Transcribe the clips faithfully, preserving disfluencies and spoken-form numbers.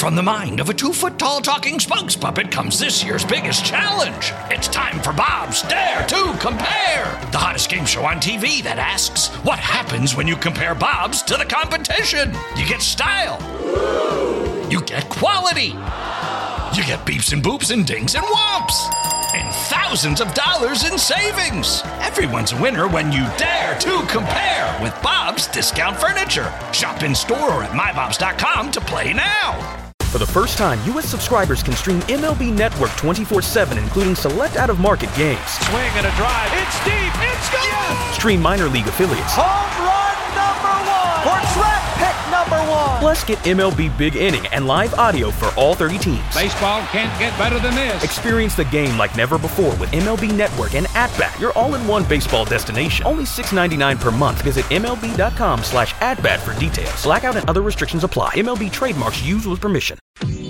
from the mind of a two-foot-tall talking spokes puppet comes this year's biggest challenge. It's time for Bob's Dare to Compare, the hottest game show on T V that asks, what happens when you compare Bobs to the competition? You get style. You get quality. You get beeps and boops and dings and whomps. And thousands of dollars in savings. Everyone's a winner when you dare to compare with Bob's Discount Furniture. Shop in store or at my bobs dot com to play now. For the first time, U S subscribers can stream M L B Network twenty-four seven, including select out-of-market games. Swing and a drive. It's deep. It's gone. Yes. Stream minor league affiliates. Home run number one. Or track pick number one. Plus, get M L B Big Inning and live audio for all thirty teams. Baseball can't get better than this. Experience the game like never before with M L B Network and At-Bat, your all-in-one baseball destination. Only six dollars and ninety-nine cents per month. Visit M L B dot com slash at-bat for details. Blackout and other restrictions apply. M L B trademarks used with permission.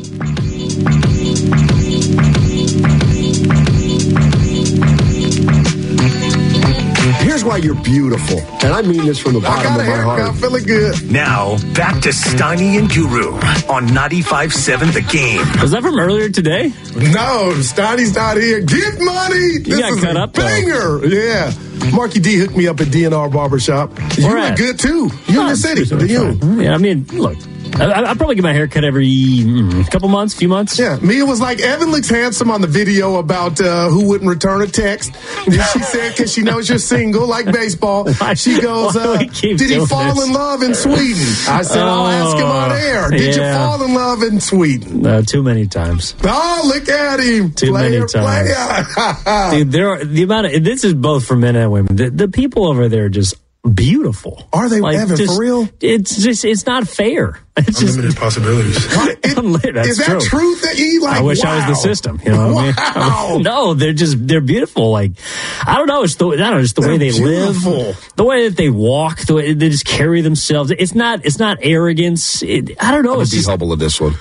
Here's why you're beautiful, and I mean this from the bottom of my heart. I got a haircut, feeling good. Now, back to Steiny and Guru on ninety-five point seven The Game. Was that from earlier today? No, Steiny's not here. Get money! You this got is cut a up, banger! Though. Yeah. Marky D hooked me up at D N R Barbershop. You Where look at? good, too. You in the city. You. Yeah, I mean, look. I, I probably get my hair cut every mm, couple months, few months. Yeah, Mia was like, Evan looks handsome on the video about uh, who wouldn't return a text. Then she said, because she knows you're single, like baseball. She goes, uh, did he fall this? in love in Sweden? I said, oh, I'll ask him on air. Did yeah. you fall in love in Sweden? Uh, too many times. Oh, look at him. Too player, many times. Player. Dude, there are, the amount of, this is both for men and women. The, the people over there are just beautiful. Are they, like, Evan, just, for real? It's just, it's not fair. It's Unlimited just, possibilities. It, That's is that true. truth that you like? I wish wow. I was the system. You know what wow. I mean? No, they're just, they're beautiful. Like, I don't know. It's the, I don't know, it's the they're way they beautiful. live, the way that they walk, the way they just carry themselves. It's not, it's not arrogance. It, I don't know. I'm it's just, Hubble of this one.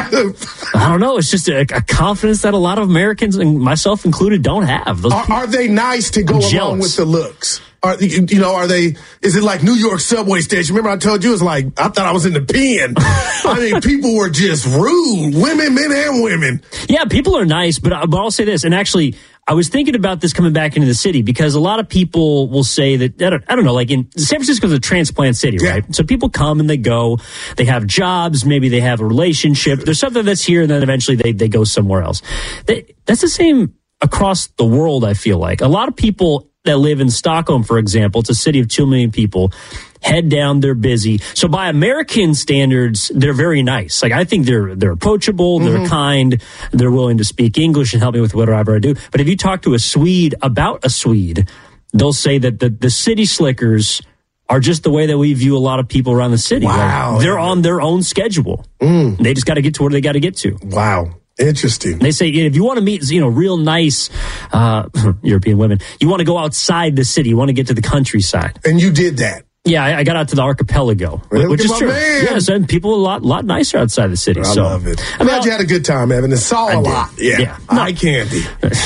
I don't know. It's just a, a confidence that a lot of Americans, and myself included, don't have. Those Are, are they nice to go I'm along jealous. with the looks? Are you you know? Are they? Is it like New York subway station? Remember, I told you it's like I thought I was in the pen. I mean, people were just rude, women, men, and women. Yeah, people are nice, but but I'll say this, and actually, I was thinking about this coming back into the city because a lot of people will say that I don't, I don't know, like in San Francisco is a transplant city, Yeah. right? So people come and they go, they have jobs, maybe they have a relationship. There's something that's here, and then eventually they they go somewhere else. They, that's the same across the world. I feel like a lot of people that live in Stockholm, for example, it's a city of two million people, head down, they're busy. So by American standards, they're very nice. Like, I think they're they're approachable, they're mm-hmm. kind, they're willing to speak English and help me with whatever I do. But if you talk to a Swede about a Swede, they'll say that the, the city slickers are just the way that we view a lot of people around the city. Wow. Like, they're on their own schedule. Mm. They just got to get to where they got to get to. Wow. Interesting. They say if you want to meet, you know, real nice uh, European women, you want to go outside the city. You want to get to the countryside. And you did that. Yeah, I, I got out to the archipelago, Look which at is my true. man. Yes, and people are a lot, lot nicer outside the city. I so. love it. I I'm mean, glad you had a good time, Evan. It's saw a lot. Yeah. yeah. No. Eye candy.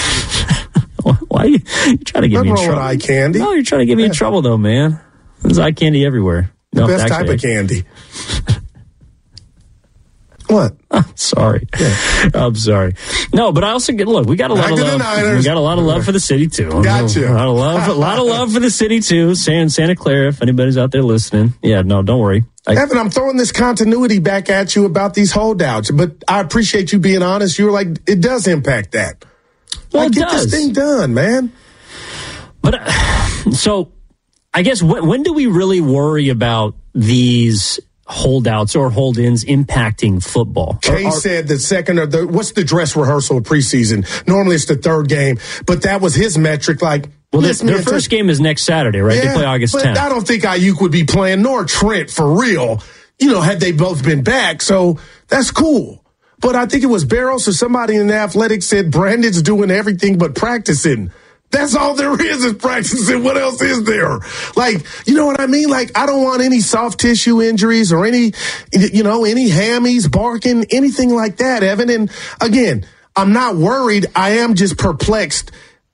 Why are you you're trying to get Nothing me in wrong trouble? with eye candy. No, you're trying to get me Yeah. in trouble, though, man. There's eye candy everywhere. The No, best actually, type of candy. What? Sorry. Yeah. I'm sorry. No, but I also get, look, we got a lot Back of to the love. Niners. We got a lot of love for the city, too. Gotcha. A lot of love, a lot of love for the city, too. San, Santa Clara, if anybody's out there listening. Yeah, no, don't worry. I, Evan, I'm throwing this continuity back at you about these holdouts, but I appreciate you being honest. You were like, it does impact that. Well, like, it get does. this thing done, man. But, uh, so, I guess, when, when do we really worry about these holdouts or hold-ins impacting football? Kay Or- or- said the second or the, what's the dress rehearsal of preseason? Normally it's the third game, but that was his metric. Like, Well, their, listen, their man, first to- game is next Saturday, right? Yeah, They play August but tenth. I don't think Ayuk would be playing, nor Trent for real, you know, had they both been back. So that's cool. But I think it was Barrows or somebody in the Athletics said Brandon's doing everything but practicing. That's all there is is practicing. What else is there? Like, you know what I mean? Like, I don't want any soft tissue injuries or any, you know, any hammies barking, anything like that, Evan. And again, I'm not worried. I am just perplexed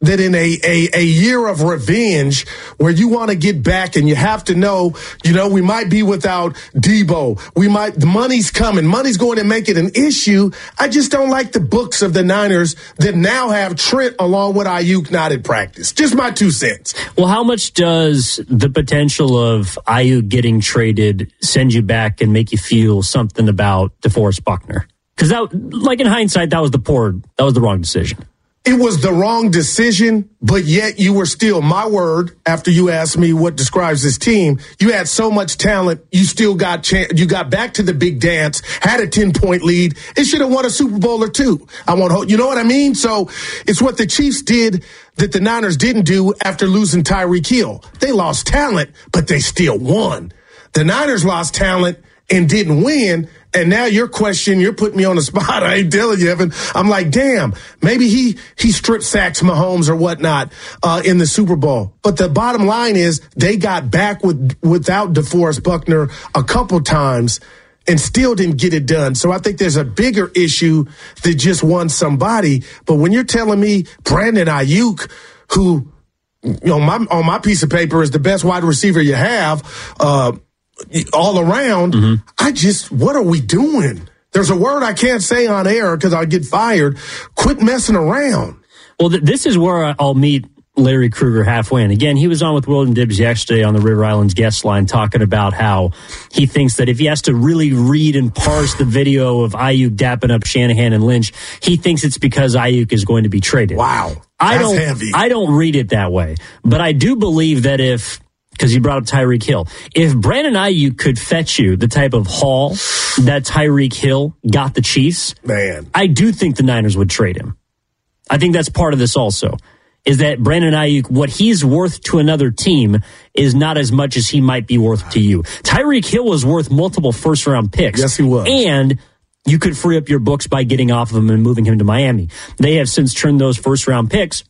that in a, a, a year of revenge where you want to get back and you have to know, you know, we might be without Debo. We might, the money's coming. Money's going to make it an issue. I just don't like the books of the Niners that now have Trent along with Ayuk not at practice. Just my two cents. Well, how much does the potential of Ayuk getting traded send you back and make you feel something about DeForest Buckner? Because that, like in hindsight, that was the poor, that was the wrong decision. It was the wrong decision, but yet you were still, my word, after you asked me what describes this team, you had so much talent, you still got ch- you got back to the big dance, had a ten-point lead. It should have won a Super Bowl or two. I want, you know what I mean? So it's what the Chiefs did that the Niners didn't do after losing Tyreek Hill. They lost talent, but they still won. The Niners lost talent and didn't win. And now your question, you're putting me on the spot. I ain't telling you, Evan. I'm like, damn, maybe he, he strip sacks Mahomes or whatnot uh, in the Super Bowl. But the bottom line is they got back with without DeForest Buckner a couple times and still didn't get it done. So I think there's a bigger issue that just won somebody. But when you're telling me Brandon Ayuk, who you know, my, on my piece of paper is the best wide receiver you have, uh, all around, mm-hmm. I just, what are we doing? There's a word I can't say on air because I'll get fired. Quit messing around. Well, th- this is where I'll meet Larry Krueger halfway. And again, he was on with William Dibbs yesterday on the River Islands guest line talking about how he thinks that if he has to really read and parse the video of Ayuk dapping up Shanahan and Lynch, he thinks it's because Ayuk is going to be traded. Wow. I That's don't, heavy. I don't read it that way. But I do believe that if, because you brought up Tyreek Hill, if Brandon Ayuk could fetch you the type of haul that Tyreek Hill got the Chiefs, man, I do think the Niners would trade him. I think that's part of this also, is that Brandon Ayuk, what he's worth to another team is not as much as he might be worth to you. Tyreek Hill was worth multiple first-round picks. Yes, he was. And you could free up your books by getting off of him and moving him to Miami. They have since turned those first-round picks,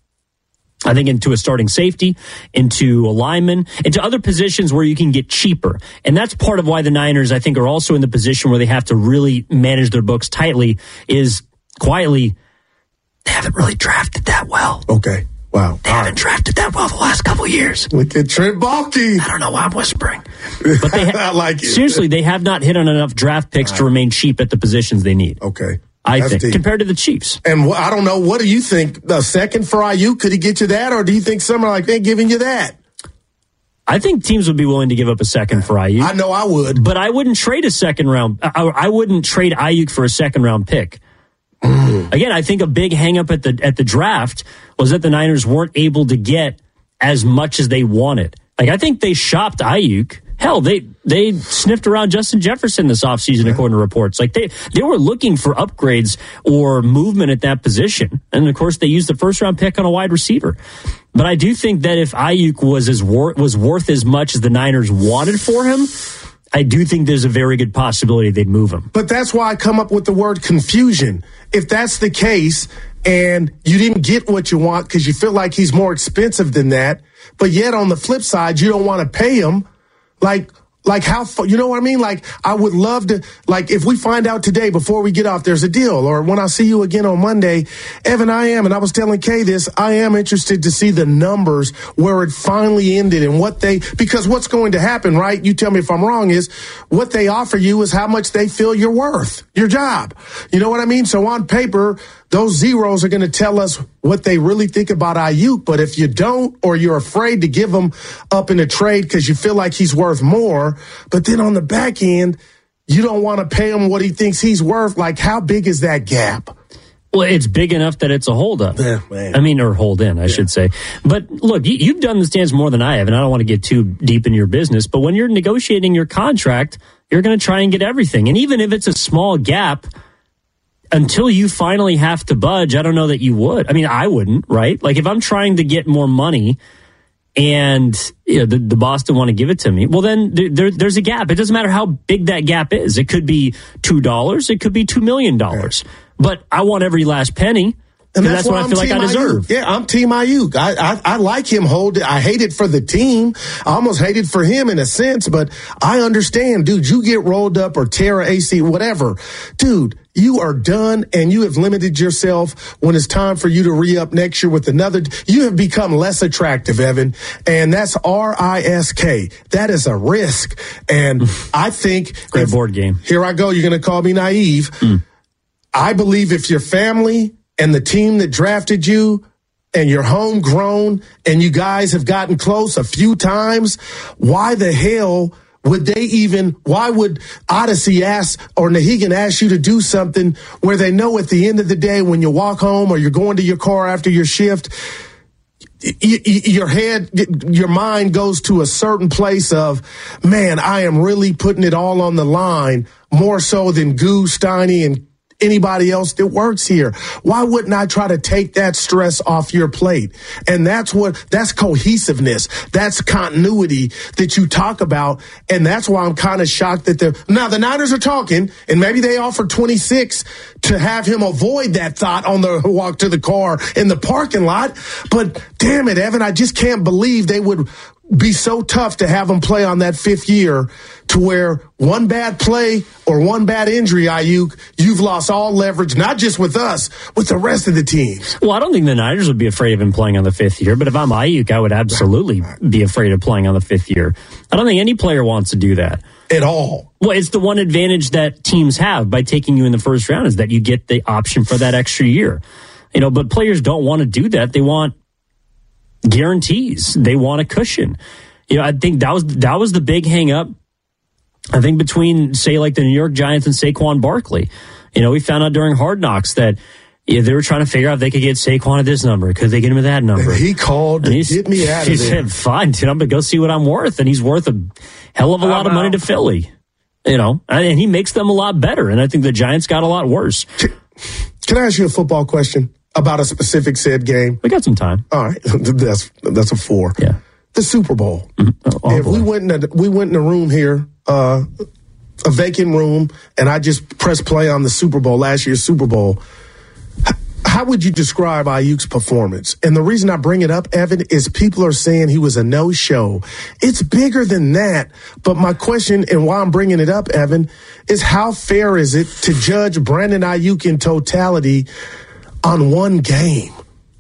I think, into a starting safety, into a lineman, into other positions where you can get cheaper. And that's part of why the Niners, I think, are also in the position where they have to really manage their books tightly, is quietly, they haven't really drafted that well. Okay. Wow. They haven't drafted that well the last couple of years. Look at Trent Baalke. I don't know why I'm whispering. But they ha- I like it. Seriously, they have not hit on enough draft picks to remain cheap at the positions they need. Okay. I That's think, deep. compared to the Chiefs. And wh- I don't know, what do you think? A second for Ayuk, could he get you that? Or do you think someone like, they giving you that? I think teams would be willing to give up a second for Ayuk. I know I would. But I wouldn't trade a second round. I, I wouldn't trade Ayuk for a second round pick. Mm. Again, I think a big hang up at the, at the draft was that the Niners weren't able to get as much as they wanted. Like, I think they shopped Ayuk. Hell, they they sniffed around Justin Jefferson this offseason, yeah. according to reports. Like, they, they were looking for upgrades or movement at that position. And, of course, they used the first-round pick on a wide receiver. But I do think that if Ayuk was, as wor- was worth as much as the Niners wanted for him, I do think there's a very good possibility they'd move him. But that's why I come up with the word confusion. If that's the case and you didn't get what you want because you feel like he's more expensive than that, but yet on the flip side, you don't want to pay him, like, like how, you know what I mean? Like, I would love to, like, if we find out today before we get off, there's a deal, or when I see you again on Monday, Evan, I am, and I was telling Kay this, I am interested to see the numbers where it finally ended and what they, because what's going to happen, right? You tell me if I'm wrong, is what they offer you is how much they feel you're worth, your job. You know what I mean? So on paper, those zeros are going to tell us what they really think about Ayuk. But if you don't, or you're afraid to give him up in a trade because you feel like he's worth more, but then on the back end, you don't want to pay him what he thinks he's worth, like, how big is that gap? Well, it's big enough that it's a holdup. Yeah, man. I mean, or hold in, I yeah. should say. But look, you, you've done this dance more than I have, and I don't want to get too deep in your business. But when you're negotiating your contract, you're going to try and get everything. And even if it's a small gap, until you finally have to budge, I don't know that you would. I mean, I wouldn't, right? Like, if I'm trying to get more money and you know, the, the boss don't want to give it to me, well, then there, there, there's a gap. It doesn't matter how big that gap is. It could be two dollars. It could be two million dollars. Yeah. But I want every last penny. And that's, that's what I'm I feel like I deserve. Ayuk. Yeah, I'm Team Ayuk. I, I I like him hold it. I hate it for the team. I almost hate it for him in a sense, but I understand, dude, you get rolled up or tear a A C, whatever. Dude, you are done, and you have limited yourself when it's time for you to re-up next year with another. You have become less attractive, Evan, and that's R I S K. That is a risk, and I think great if, board game. Here I go. You're going to call me naive. Mm. I believe if your family and the team that drafted you and you're homegrown and you guys have gotten close a few times, why the hell would they even, why would Odyssey ask or Nahegan ask you to do something where they know at the end of the day when you walk home or you're going to your car after your shift, y- y- your head, your mind goes to a certain place of, man, I am really putting it all on the line more so than Goose, Steiny, and anybody else that works here. Why wouldn't I try to take that stress off your plate? And that's what, that's cohesiveness. That's continuity that you talk about. And that's why I'm kind of shocked that the, now the Niners are talking and maybe they offered twenty-six to have him avoid that thought on the walk to the car in the parking lot. But damn it, Evan, I just can't believe they would be so tough to have him play on that fifth year to where one bad play or one bad injury, Ayuk, you've lost all leverage, not just with us, with the rest of the teams. Well, I don't think the Niners would be afraid of him playing on the fifth year, but if I'm Ayuk, I would absolutely be afraid of playing on the fifth year. I don't think any player wants to do that. At all. Well, it's the one advantage that teams have by taking you in the first round is that you get the option for that extra year. You know, but players don't want to do that. They want guarantees. They want a cushion. You know, I think that was that was the big hang up, I think, between, say, like the New York Giants and Saquon Barkley. You know, we found out during Hard Knocks that yeah, they were trying to figure out if they could get Saquon at this number. Could they get him at that number? And he called to get me out of there. He said, fine, dude, I'm going to go see what I'm worth. And he's worth a hell of a lot of money to Philly. You know, and he makes them a lot better. And I think the Giants got a lot worse. Can I ask you a football question about a specific said game? We got some time. All right. That's that's a four. Yeah. The Super Bowl. Mm-hmm. Oh, if boy. we went in a, we went in a room here, uh, a vacant room, and I just pressed play on the Super Bowl, last year's Super Bowl, how would you describe Ayuk's performance? And the reason I bring it up, Evan, is people are saying he was a no-show. It's bigger than that. But my question, and why I'm bringing it up, Evan, is how fair is it to judge Brandon Ayuk in totality on one game?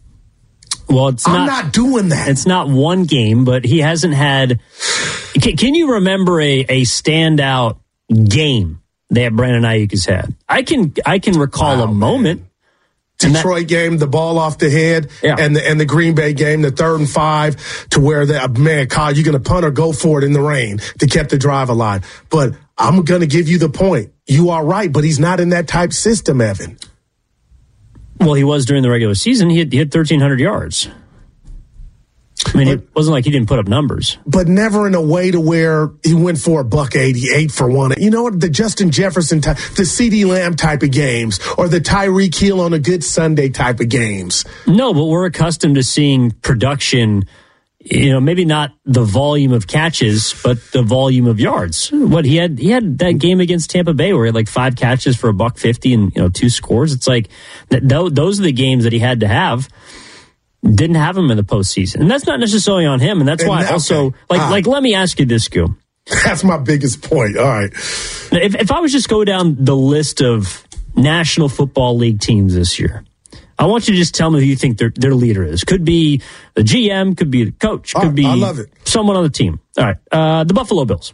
Well, it's I'm not, not doing that. It's not one game, but he hasn't had. Can, can you remember a, a standout game that Brandon Ayuk has had? I can I can recall wow, a moment. Man. Detroit that, game, the ball off the head, yeah. and the and the Green Bay game, the third and five, to where that man, Kyle, you're going to punt or go for it in the rain to keep the drive alive. But I'm going to give you the point. You are right, but he's not in that type system, Evan. Well, he was during the regular season. He had, he had thirteen hundred yards. I mean, but, it wasn't like he didn't put up numbers. But never in a way to where he went for a buck eighty-eight for one. You know what? The Justin Jefferson type, the CeeDee Lamb type of games, or the Tyreek Hill on a good Sunday type of games. No, but we're accustomed to seeing production, you know, maybe not the volume of catches, but the volume of yards. What he had, he had that game against Tampa Bay where he had like five catches for a buck fifty and, you know, two scores. It's like th- those are the games that he had to have. Didn't have him in the postseason. And that's not necessarily on him. And that's and why that, also, okay. like, ah. like, let me ask you this, Goo. That's my biggest point. All right. If, if I was just go down the list of National Football League teams this year, I want you to just tell me who you think their their leader is. Could be the G M, could be the coach, could right, be I love it. someone on the team. All right. Uh, the Buffalo Bills.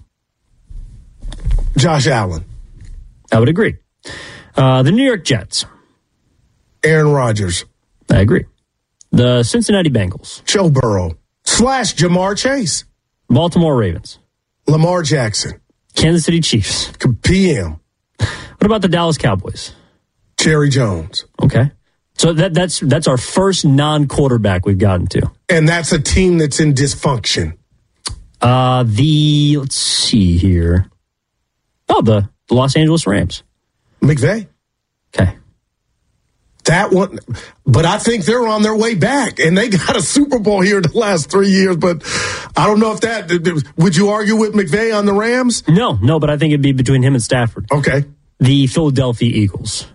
Josh Allen. I would agree. Uh, the New York Jets. Aaron Rodgers. I agree. The Cincinnati Bengals. Joe Burrow. Slash Jamar Chase. Baltimore Ravens. Lamar Jackson. Kansas City Chiefs. P M. What about the Dallas Cowboys? Jerry Jones. Okay. So that that's that's our first non-quarterback we've gotten to. And that's a team that's in dysfunction. Uh, the, let's see here. Oh, the, the Los Angeles Rams. McVay. Okay. That one, but I think they're on their way back, and they got a Super Bowl here the last three years. But I don't know if that, would you argue with McVay on the Rams? No, no, but I think it'd be between him and Stafford. Okay. The Philadelphia Eagles.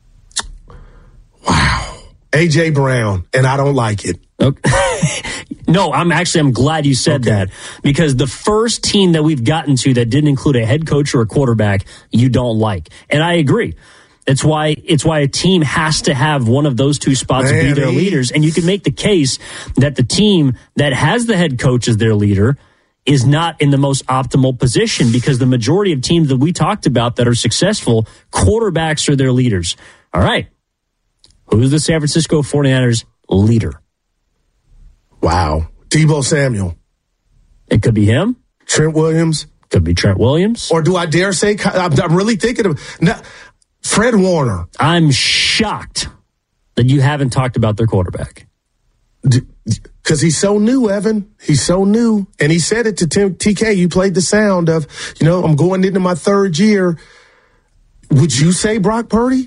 Wow. A J Brown, and I don't like it. Okay. No, I'm actually, I'm glad you said Okay. that, because the first team that we've gotten to that didn't include a head coach or a quarterback, you don't like. And I agree. It's why, it's why a team has to have one of those two spots Man, be their he- leaders. And you can make the case that the team that has the head coach as their leader is not in the most optimal position, because the majority of teams that we talked about that are successful, quarterbacks are their leaders. All right. Who's the San Francisco forty-niners leader? Wow. Deebo Samuel, It could be him. Trent Williams, Could be Trent Williams. or do I dare say, I'm, I'm really thinking of now, Fred Warner. I'm shocked that you haven't talked about their quarterback. Because he's so new, Evan. He's so new. And he said it to Tim, T K. You played the sound of, you know, I'm going into my third year. Would you say Brock Purdy?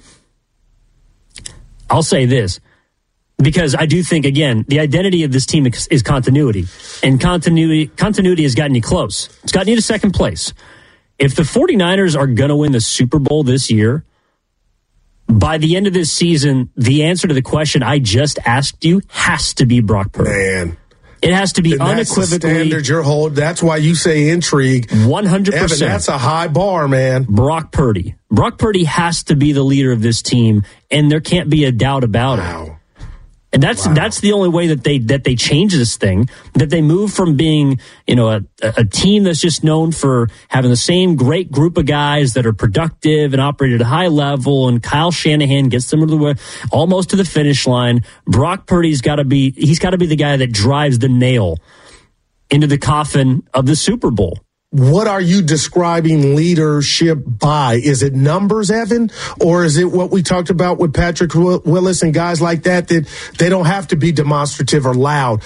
I'll say this, because I do think, again, the identity of this team is, is continuity. And continuity continuity has gotten you close. It's gotten you to second place. If the 49ers are going to win the Super Bowl this year, by the end of this season, the answer to the question I just asked you has to be Brock Purdy. Man. It has to be And that's the unequivocally standard you're holding. That's why you say intrigue. one hundred percent. Evan, that's a high bar, man. Brock Purdy. Brock Purdy has to be the leader of this team, and there can't be a doubt about it. Wow. And that's Wow. that's the only way that they that they change this thing, that they move from being, you know, a, a team that's just known for having the same great group of guys that are productive and operate at a high level, and Kyle Shanahan gets them to the way, almost to the finish line. Brock Purdy's got to be he's got to be the guy that drives the nail into the coffin of the Super Bowl. What are you describing leadership by? Is it numbers, Evan? Or is it what we talked about with Patrick Willis and guys like that, that they don't have to be demonstrative or loud?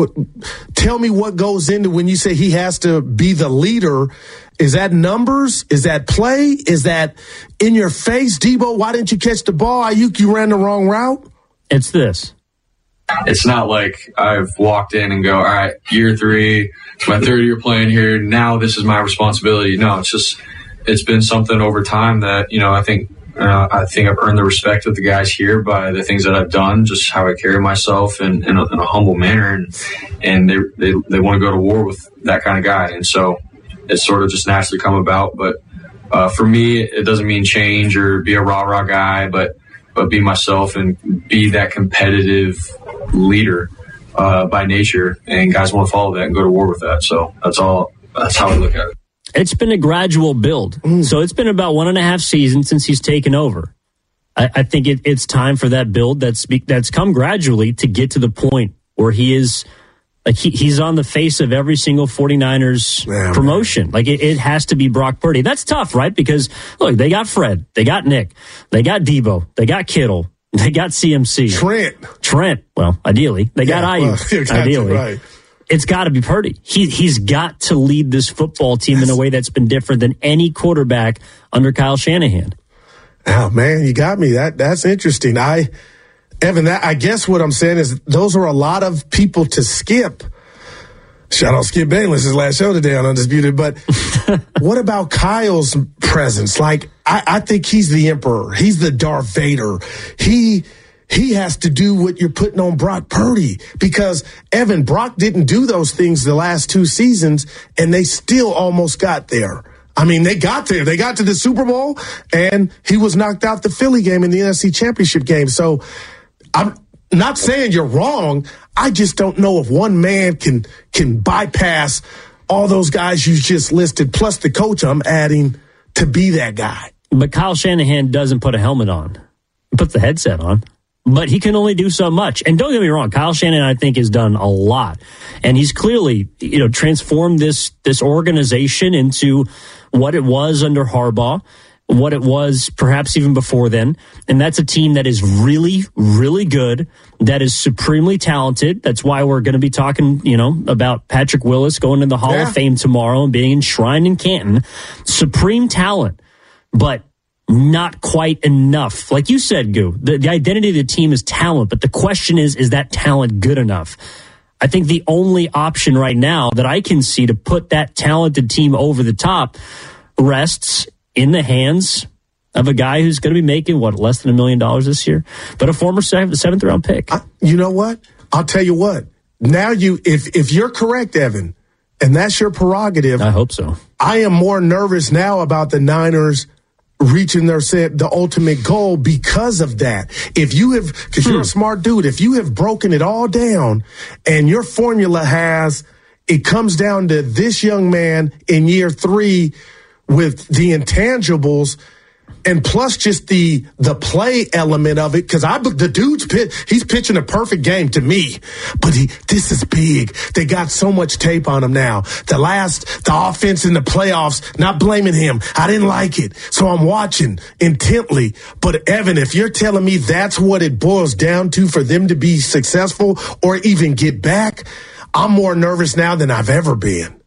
Tell me what goes into when you say he has to be the leader. Is that numbers? Is that play? Is that in your face? Deebo, why didn't you catch the ball? Ayuk, you ran the wrong route? It's this. It's not like I've walked in and go, all right, year three, it's my third year playing here. Now this is my responsibility. No, it's just, it's been something over time that, you know, I think, uh, I think I've earned the respect of the guys here by the things that I've done, just how I carry myself in, in, a, in a humble manner. And, and they, they, they want to go to war with that kind of guy. And so it's sort of just naturally come about. But, uh, for me, it doesn't mean change or be a rah-rah guy, but, but be myself and be that competitive leader uh, by nature, and guys want to follow that and go to war with that. So that's all. That's how I look at it. It's been a gradual build. Mm. So it's been about one and a half seasons since he's taken over. I, I think it, it's time for that build that's that's come gradually to get to the point where he is like he, he's on the face of every single 49ers yeah, promotion. Man. Like it, it has to be Brock Purdy. That's tough, right? Because look, they got Fred, they got Nick, they got Deebo, they got Kittle. They got C M C. Trent. Trent. Well, ideally. They got yeah, Ayuk. Well, ideally. Right. It's got to be Purdy. He, he's got to lead this football team in a way that's been different than any quarterback under Kyle Shanahan. Oh, man, you got me. That That's interesting. I, Evan, that, I guess what I'm saying is those are a lot of people to skip. Shout out Skip Bayless, his last show today on Undisputed. But what about Kyle's presence? Like, I, I think he's the emperor. He's the Darth Vader. He he has to do what you're putting on Brock Purdy, because, Evan, Brock didn't do those things the last two seasons, and they still almost got there. I mean, they got there. They got to the Super Bowl, and he was knocked out the Philly game in the N F C Championship game. So I'm not saying you're wrong. I just don't know if one man can can bypass all those guys you just listed, plus the coach I'm adding to be that guy. But Kyle Shanahan doesn't put a helmet on. He puts the headset on. But he can only do so much. And don't get me wrong, Kyle Shanahan, I think, has done a lot. And he's clearly, you know, transformed this this organization into what it was under Harbaugh, what it was perhaps even before then. And that's a team that is really, really good, that is supremely talented. That's why we're going to be talking, you know, about Patrick Willis going to the Hall yeah. of Fame tomorrow and being enshrined in Canton. Supreme talent, but not quite enough. Like you said, Goo, the, the identity of the team is talent, but the question is, is that talent good enough? I think the only option right now that I can see to put that talented team over the top rests in the hands of a guy who's going to be making, what, less than a million dollars this year, but a former seventh round pick. I, you know what? I'll tell you what. now you, if if you're correct, Evan, and that's your prerogative. I hope so. I am more nervous now about the Niners reaching their the ultimate goal because of that. If you have, because you're a smart dude, if you have broken it all down and your formula has, it comes down to this young man in year three with the intangibles, and plus just the the play element of it, because I the dude's pitch, he's pitching a perfect game to me, but he this is big. They got so much tape on him now. The last the offense in the playoffs, not blaming him. I didn't like it, so I'm watching intently. But Evan, if you're telling me that's what it boils down to for them to be successful or even get back, I'm more nervous now than I've ever been.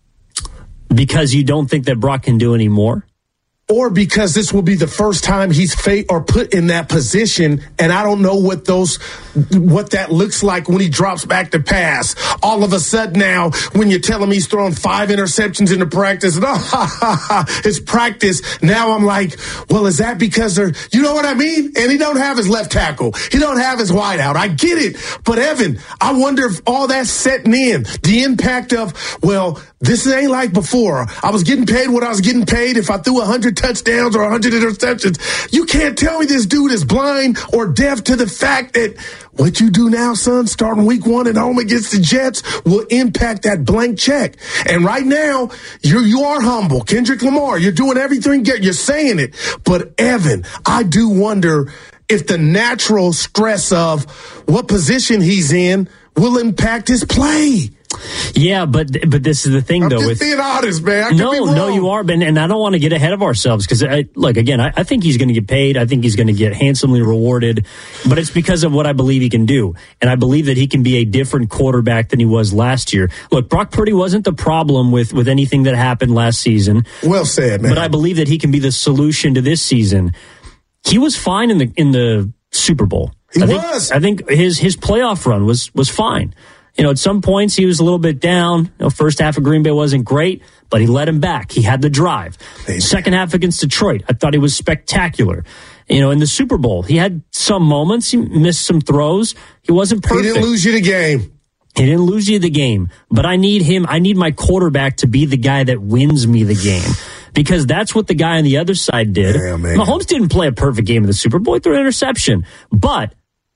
Because you don't think that Brock can do any more? Or because this will be the first time he's fa- or put in that position, and I don't know what those, what that looks like when he drops back to pass. All of a sudden now, when you're telling me he's throwing five interceptions into practice, and, oh, ha, ha, ha, it's practice. Now I'm like, well, is that because they're, you know what I mean? And he don't have his left tackle. He don't have his wideout. I get it. But Evan, I wonder if all that's setting in, the impact of, well, this ain't like before. I was getting paid what I was getting paid. If I threw one hundred touchdowns or one hundred interceptions, you can't tell me this dude is blind or deaf to the fact that what you do now, son, starting week one at home against the Jets, will impact that blank check. And right now, you you are humble. Kendrick Lamar, you're doing everything, you're saying it. But Evan, I do wonder if the natural stress of what position he's in will impact his play. Yeah, but but this is the thing, I'm though. just with, being honest, man. I could no, be wrong. no, you are, Ben, and I don't want to get ahead of ourselves because, look, again, I, I think he's going to get paid. I think he's going to get handsomely rewarded, but it's because of what I believe he can do, and I believe that he can be a different quarterback than he was last year. Look, Brock Purdy wasn't the problem with with anything that happened last season. Well said, man. But I believe that he can be the solution to this season. He was fine in the in the Super Bowl. He I think, was. I think his his playoff run was was fine. You know, at some points he was a little bit down. You know, first half of Green Bay wasn't great, but he led him back. He had the drive. Maybe. Second half against Detroit, I thought he was spectacular. You know, in the Super Bowl, he had some moments. He missed some throws. He wasn't perfect. He didn't lose you the game. He didn't lose you the game. But I need him. I need my quarterback to be the guy that wins me the game. Because that's what the guy on the other side did. Yeah, man. Mahomes didn't play a perfect game in the Super Bowl. He threw an interception. But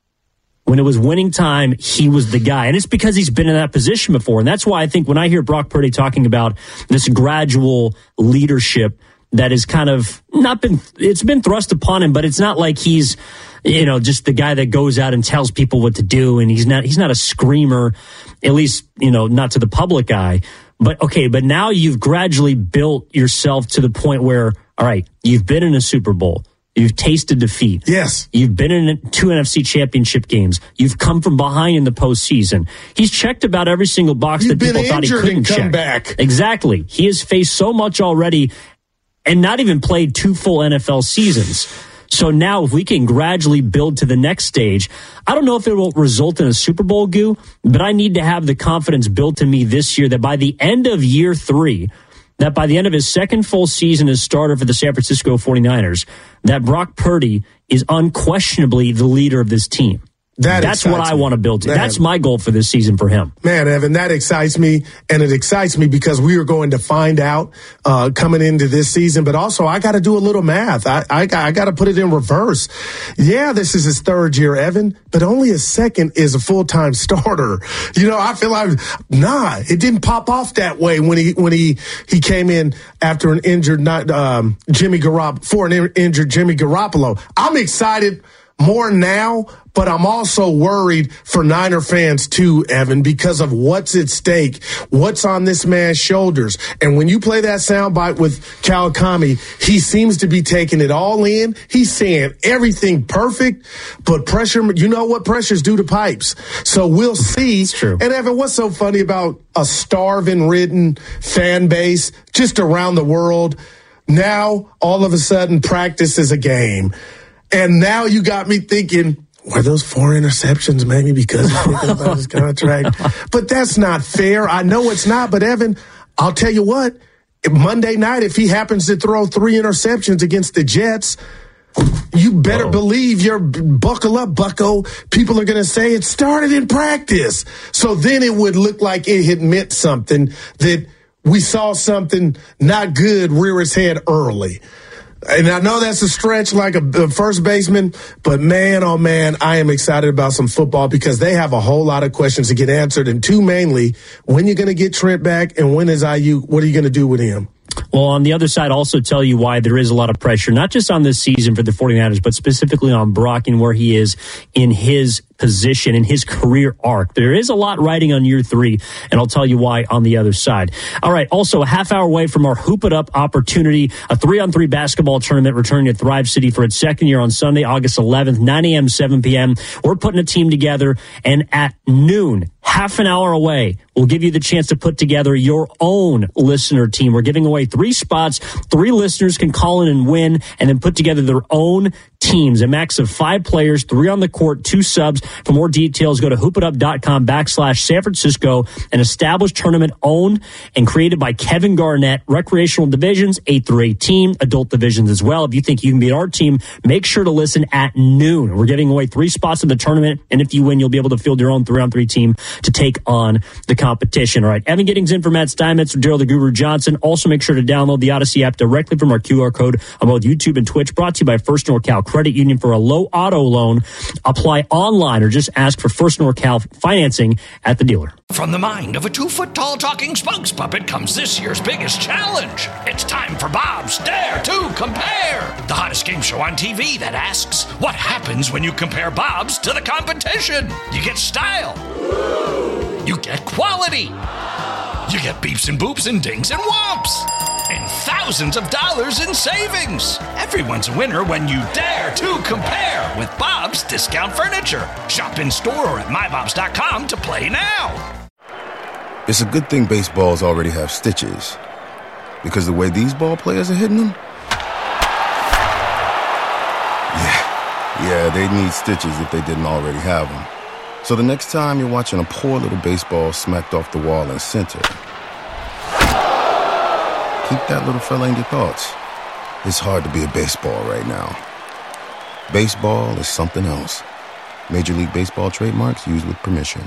when it was winning time, he was the guy. And it's because he's been in that position before. And that's why I think when I hear Brock Purdy talking about this gradual leadership that is kind of not been, it's been thrust upon him, but it's not like he's, you know, just the guy that goes out and tells people what to do. And he's not, he's not a screamer, at least, you know, not to the public eye. But okay, but now you've gradually built yourself to the point where, all right, you've been in a Super Bowl. You've tasted defeat. Yes. You've been in two N F C championship games. You've come from behind in the postseason. He's checked about every single box You've that people thought he couldn't and come check. Back. Exactly. He has faced so much already and not even played two full N F L seasons. So now if we can gradually build to the next stage, I don't know if it will result in a Super Bowl, Goo, but I need to have the confidence built in me this year that by the end of year three, that by the end of his second full season as starter for the San Francisco forty-niners, that Brock Purdy is unquestionably the leader of this team. That That's what I me. want to build to. Man. That's my goal for this season for him. Man, Evan, that excites me, and it excites me because we are going to find out uh, coming into this season. But also, I got to do a little math. I I, I got to put it in reverse. Yeah, this is his third year, Evan, but only his second is a full time starter. You know, I feel like nah, it didn't pop off that way when he when he he came in after an injured not um, Jimmy Garoppolo for an in- injured Jimmy Garoppolo. I'm excited more now, but I'm also worried for Niner fans too, Evan, because of what's at stake, what's on this man's shoulders. And when you play that soundbite with Kawakami, he seems to be taking it all in. He's saying everything perfect, but pressure, you know what pressures do to pipes. So we'll see. It's true. And Evan, what's so funny about a starving-ridden fan base just around the world? Now, all of a sudden, practice is a game. And now you got me thinking, were those four interceptions maybe because he's thinking about his contract? But that's not fair. I know it's not. But, Evan, I'll tell you what. Monday night, if he happens to throw three interceptions against the Jets, you better Uh-oh. believe you're buckle up, bucko. People are going to say it started in practice. So then it would look like it had meant something, that we saw something not good rear its head early. And I know that's a stretch like a, a first baseman, but man, oh man, I am excited about some football because they have a whole lot of questions to get answered. And two, mainly, when you're going to get Trent back and when is I U, what are you going to do with him? Well, on the other side, also tell you why there is a lot of pressure, not just on this season for the 49ers, but specifically on Brock and where he is in his position, in his career arc. There is a lot riding on year three, and I'll tell you why on the other side. All right, also a half hour away from our Hoop It Up opportunity, a three-on-three basketball tournament returning to Thrive City for its second year on Sunday, August eleventh, nine a.m., seven p.m. We're putting a team together, and at noon, half an hour away, we'll give you the chance to put together your own listener team. We're giving away three spots. Three listeners can call in and win and then put together their own teams. A max of five players, three on the court, two subs. For more details, go to hoopitup.com backslash San Francisco, an established tournament owned and created by Kevin Garnett. Recreational divisions, eight through eighteen, adult divisions as well. If you think you can beat our team, make sure to listen at noon. We're giving away three spots in the tournament, and if you win, you'll be able to field your own three-on-three team to take on the competition. All right, Evan Giddings in for Matt Steinmetz, for Daryl the Guru Johnson. Also, make sure to download the Odyssey app directly from our Q R code on both YouTube and Twitch. Brought to you by First NorCal Credit Union for a low auto loan. Apply online or just ask for First NorCal financing at the dealer. From the mind of a two-foot-tall talking spokes puppet comes this year's biggest challenge. It's time for Bob's Dare to Compare, the hottest game show on T V that asks, what happens when you compare Bob's to the competition? You get style. You get quality. You get beeps and boops and dings and whomps. And thousands of dollars in savings. Everyone's a winner when you dare to compare with Bob's Discount Furniture. Shop in store or at my bobs dot com to play now. It's a good thing baseballs already have stitches, because the way these ball players are hitting them, yeah, yeah, they need stitches if they didn't already have them. So the next time you're watching a poor little baseball smacked off the wall in center, keep that little fella in your thoughts. It's hard to be a baseball right now. Baseball is something else. Major League Baseball trademarks used with permission.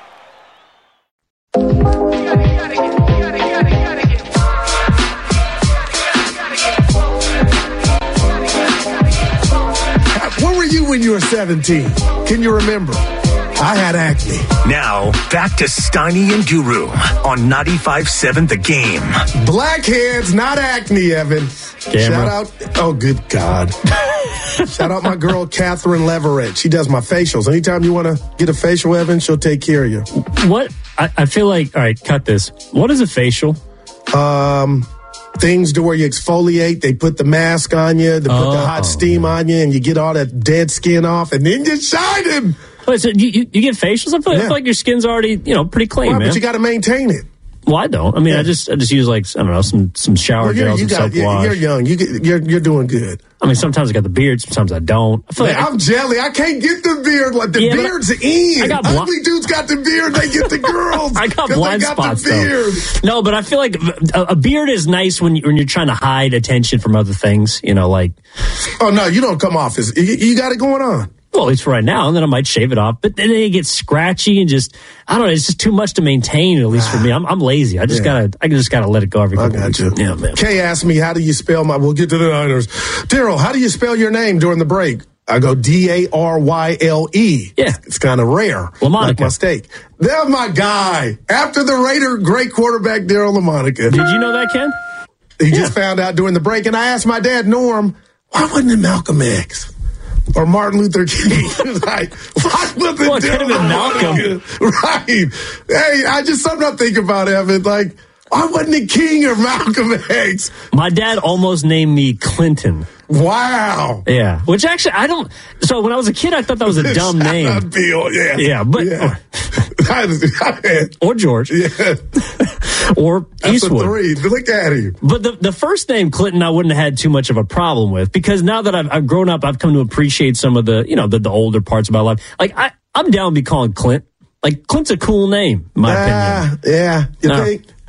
Where were you when you were seventeen? Can you remember? I had acne. Now, back to Steiny and Guru on ninety-five point seven The Game. Blackheads, not acne, Evan. Camera. Shout out. Oh, good God. Shout out my girl, Catherine Leverett. She does my facials. Anytime you want to get a facial, Evan, she'll take care of you. What? I, I feel like, all right, cut this. What is a facial? Um, things to where you exfoliate. They put the mask on you. They put Oh. the hot steam on you, and you get all that dead skin off, and then you shine them. Wait, so you, you, you get facials? I feel, I Yeah. feel like your skin's already, you know, pretty clean, Well, man. but you got to maintain it. Well, I don't. I mean, Yeah. I just I just use like, I don't know, some some shower Well, you're, gels you and got, soap you're, wash. you're young. You get, you're you're doing good. I mean, sometimes I got the beard, sometimes I don't. I feel Man, like I'm jelly. I can't get the beard. Like the Yeah, but beard's in. I got bl- Ugly dudes got the beard. They get the girls. I got 'cause blind they got spots, the beard. though. No, but I feel like a, a beard is nice when, you, when you're trying to hide attention from other things. You know, like, Oh no, you don't come off as you, you got it going on. well, at least for right now, and then I might shave it off. But then it gets scratchy and just, I don't know, it's just too much to maintain, at least for me. I'm, I'm lazy. I just Yeah. gotta, I just gotta let it go every I couple got weeks. you. Yeah, man. Kay asked me, how do you spell my, we'll get to the Niners. Daryl, how do you spell your name during the break? I go D A R Y L E. Yeah. It's, it's kind of rare. LaMonica. Like my steak. They're my guy. After the Raider, great quarterback, Daryl LaMonica. Did you know that, Ken? He just found out during the break, and I asked my dad, Norm, why wasn't it Malcolm X? Or Martin Luther King? Like, why wasn't Well, it Daryl could have been Malcolm. LaMonica? Right. Hey, I just, something I think about, Evan, like, why wasn't it King or Malcolm X? My dad almost named me Clinton. Wow. Yeah, which actually I don't. So when I was a kid, I thought that was a dumb Shout name. out Bill, yeah. Yeah, but- Yeah. Or George, yeah. or That's Eastwood. a three. Look at him. But the, the first name Clinton, I wouldn't have had too much of a problem with, because now that I've, I've grown up, I've come to appreciate some of the, you know, the, the older parts of my life. Like I, I'm down to be calling Clint. Like Clint's a cool name, in my Ah, opinion. yeah. You No. think?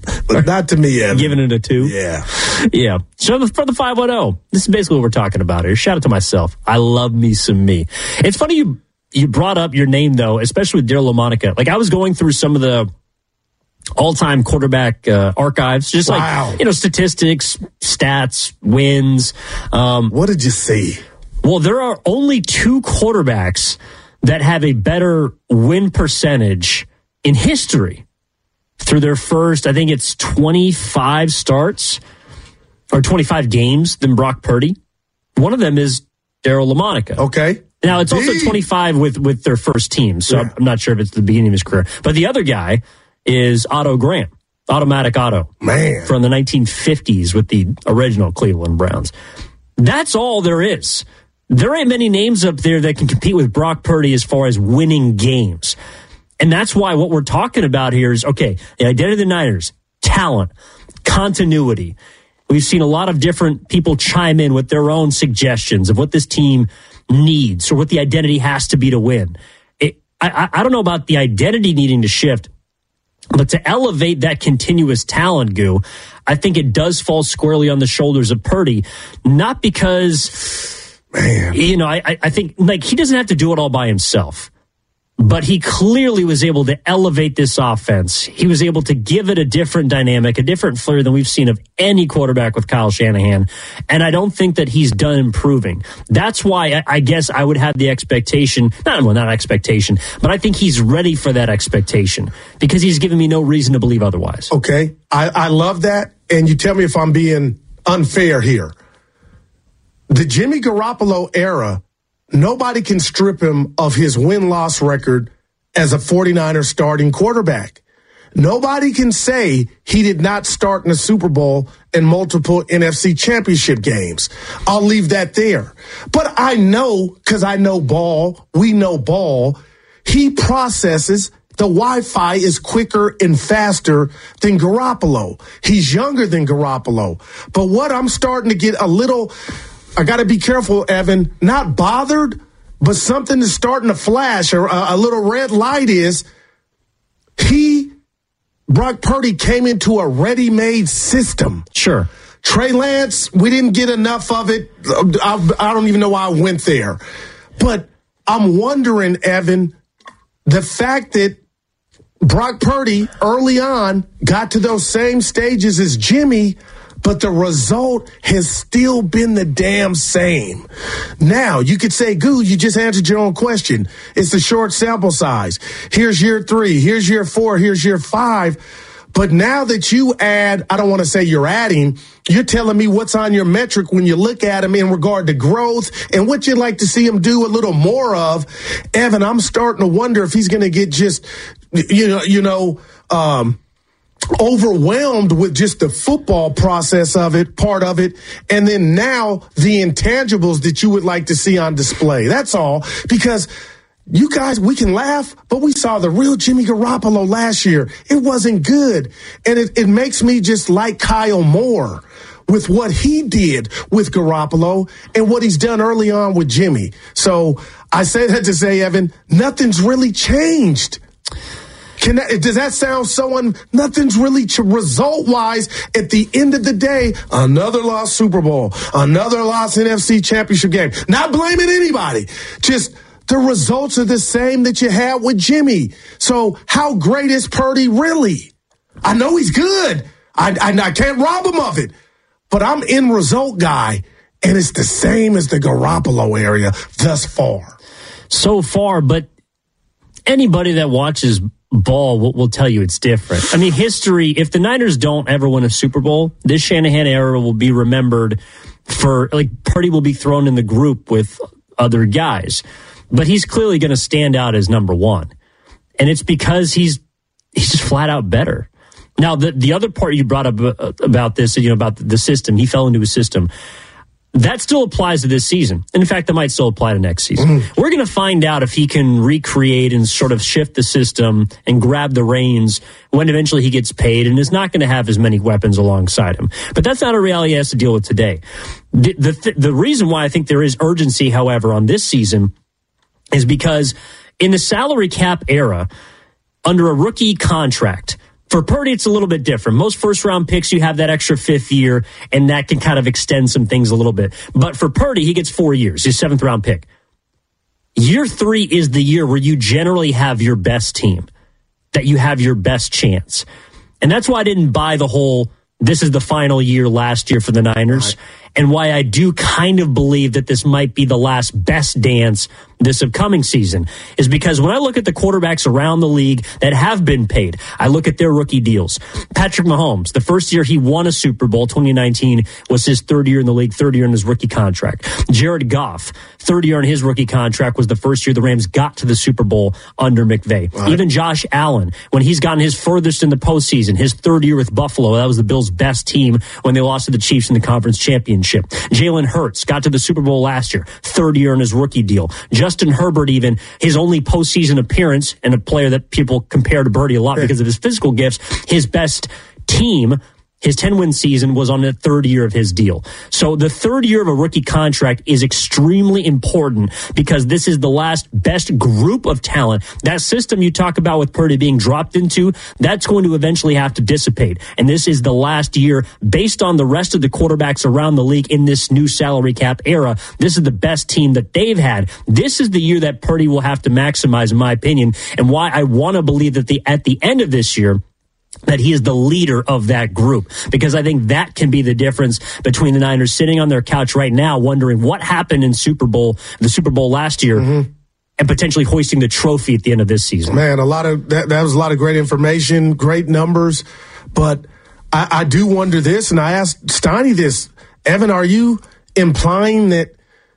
But not to me, Evan. Giving it a two? Yeah. Yeah. So for the five one oh, this is basically what we're talking about here. Shout out to myself. I love me some me. It's funny you you brought up your name, though, especially with Daryle Lamonica. Like, I was going through some of the all-time quarterback uh, archives, just wow. like, you know, statistics, stats, wins. Um, what did you see? Well, there are only two quarterbacks that have a better win percentage in history through their first, I think it's twenty-five starts or twenty-five games than Brock Purdy. One of them is Daryle Lamonica. Okay. Now, it's also twenty-five with, with their first team, so yeah. I'm not sure if it's the beginning of his career. But the other guy is Otto Graham, Automatic Otto. Man. From the nineteen fifties with the original Cleveland Browns. That's all there is. There ain't many names up there that can compete with Brock Purdy as far as winning games. And that's why what we're talking about here is, okay, the identity of the Niners, talent, continuity. We've seen a lot of different people chime in with their own suggestions of what this team needs or what the identity has to be to win. It, I, I don't know about the identity needing to shift, but to elevate that continuous talent, Goo, I think it does fall squarely on the shoulders of Purdy, not because, man, you know, I, I think like he doesn't have to do it all by himself. But he clearly was able to elevate this offense. He was able to give it a different dynamic, a different flair than we've seen of any quarterback with Kyle Shanahan. And I don't think that he's done improving. That's why I guess I would have the expectation, not, well, not expectation, but I think he's ready for that expectation because he's given me no reason to believe otherwise. Okay. I, I love that. And you tell me if I'm being unfair here. The Jimmy Garoppolo era, nobody can strip him of his win-loss record as a 49er starting quarterback. Nobody can say he did not start in the Super Bowl and multiple N F C championship games. I'll leave that there. But I know, because I know ball, we know ball, he processes, the Wi-Fi is quicker and faster than Garoppolo. He's younger than Garoppolo. But what I'm starting to get a little... I got to be careful, Evan, not bothered, but something is starting to flash, or a, a little red light is he, Brock Purdy, came into a ready-made system. Sure. Trey Lance, we didn't get enough of it. I, I don't even know why I went there. But I'm wondering, Evan, the fact that Brock Purdy early on got to those same stages as Jimmy, but the result has still been the damn same. Now, you could say, Goo, you just answered your own question. It's a short sample size. Here's year three. Here's year four. Here's year five. But now that you add, I don't want to say you're adding, you're telling me what's on your metric when you look at him in regard to growth and what you'd like to see him do a little more of. Evan, I'm starting to wonder if he's going to get just, you know, you know, um, overwhelmed with just the football process of it, part of it, and then now the intangibles that you would like to see on display. That's all. Because you guys, we can laugh, but we saw the real Jimmy Garoppolo last year. It wasn't good. And it, it makes me just like Kyle more with what he did with Garoppolo and what he's done early on with Jimmy. So I say that to say, Evan, nothing's really changed. Can that, does that sound so un, nothing's really ch- result-wise at the end of the day, another lost Super Bowl, another lost N F C championship game. Not blaming anybody. Just the results are the same that you had with Jimmy. So how great is Purdy really? I know he's good. I, I, I can't rob him of it. But I'm in result guy, and it's the same as the Garoppolo area thus far. So far, but anybody that watches ball will, will tell you it's different. I mean, history, if the Niners don't ever win a Super Bowl, this Shanahan era will be remembered for, like, Purdy will be thrown in the group with other guys. But he's clearly going to stand out as number one. And it's because he's he's just flat out better. Now, the, the other part you brought up about this, you know, about the system, he fell into a system. That still applies to this season. And in fact, that might still apply to next season. Mm-hmm. We're going to find out if he can recreate and sort of shift the system and grab the reins when eventually he gets paid and is not going to have as many weapons alongside him. But that's not a reality he has to deal with today. The, the, the reason why I think there is urgency, however, on this season is because in the salary cap era, under a rookie contract, For Purdy, it's a little bit different. Most first-round picks, you have that extra fifth year, and that can kind of extend some things a little bit. But for Purdy, he gets four years, his seventh-round pick. Year three is the year where you generally have your best team, that you have your best chance. And that's why I didn't buy the whole, this is the final year last year for the Niners, right. And why I do kind of believe that this might be the last best dance this upcoming season is because when I look at the quarterbacks around the league that have been paid, I look at their rookie deals. Patrick Mahomes, the first year he won a Super Bowl, twenty nineteen, was his third year in the league, third year in his rookie contract. Jared Goff, third year in his rookie contract, was the first year the Rams got to the Super Bowl under McVay. Right. Even Josh Allen, when he's gotten his furthest in the postseason, his third year with Buffalo, that was the Bills' best team when they lost to the Chiefs in the conference championship. Jalen Hurts got to the Super Bowl last year, third year in his rookie deal. Justin Herbert, even his only postseason appearance, and a player that people compare to Birdie a lot because of his physical gifts, his best team, his ten-win season, was on the third year of his deal. So the third year of a rookie contract is extremely important because this is the last best group of talent. That system you talk about with Purdy being dropped into, that's going to eventually have to dissipate. And this is the last year, based on the rest of the quarterbacks around the league in this new salary cap era, this is the best team that they've had. This is the year that Purdy will have to maximize, in my opinion, and why I want to believe that the at the end of this year, that he is the leader of that group, because I think that can be the difference between the Niners sitting on their couch right now wondering what happened in Super Bowl, the Super Bowl last year, mm-hmm. and potentially hoisting the trophy at the end of this season. Man, a lot of that, that was a lot of great information, great numbers, but I, I do wonder this, and I asked Steiny this. Evan, are you implying that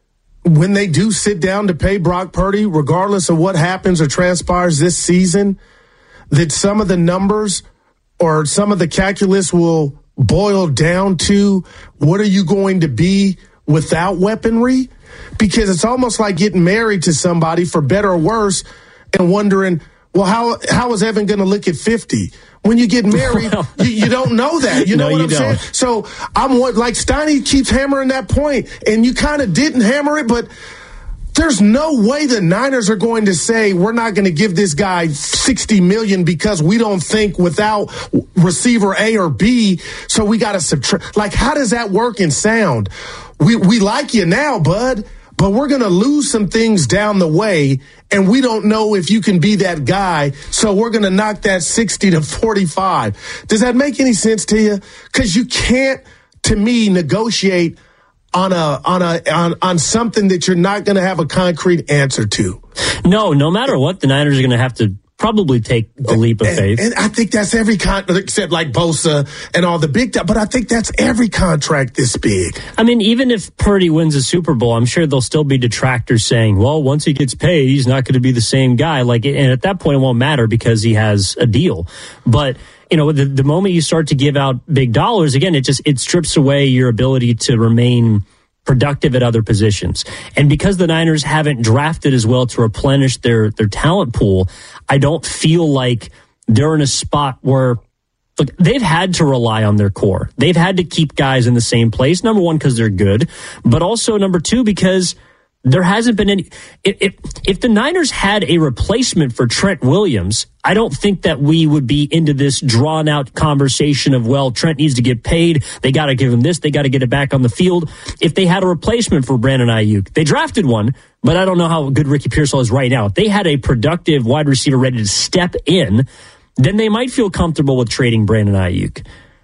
when they do sit down to pay Brock Purdy, regardless of what happens or transpires this season, that some of the numbers or some of the calculus will boil down to what are you going to be without weaponry? Because it's almost like getting married to somebody, for better or worse, and wondering, well, how how is Evan going to look at fifty? When you get married, well, you, you don't know that. You know no, what you I'm don't. saying? So I'm like Steiny keeps hammering that point, and you kind of didn't hammer it, but there's no way the Niners are going to say we're not going to give this guy sixty million dollars because we don't think without receiver A or B, so we got to subtract. Like, how does that work and sound? We we like you now, bud, but we're going to lose some things down the way, and we don't know if you can be that guy, so we're going to knock that sixty to forty-five. Does that make any sense to you? Because you can't, to me, negotiate on a on a on, on something that you're not going to have a concrete answer to. No, no matter what, the Niners are going to have to probably take the leap of and, faith. And I think that's every contract, except like Bosa and all the big time, but I think that's every contract this big. I mean, even if Purdy wins a Super Bowl, I'm sure there'll still be detractors saying, well, once he gets paid, he's not going to be the same guy. Like, and at that point, it won't matter because he has a deal. But you know, the, the moment you start to give out big dollars, again, it just it strips away your ability to remain productive at other positions. And because the Niners haven't drafted as well to replenish their their talent pool, I don't feel like they're in a spot where, look, they've had to rely on their core. They've had to keep guys in the same place. Number one, because they're good, but also number two, because there hasn't been any. If, if, if the Niners had a replacement for Trent Williams, I don't think that we would be into this drawn out conversation of, well, Trent needs to get paid. They got to give him this. They got to get it back on the field. If they had a replacement for Brandon Ayuk, they drafted one, but I don't know how good Ricky Pearsall is right now. If they had a productive wide receiver ready to step in, then they might feel comfortable with trading Brandon Ayuk.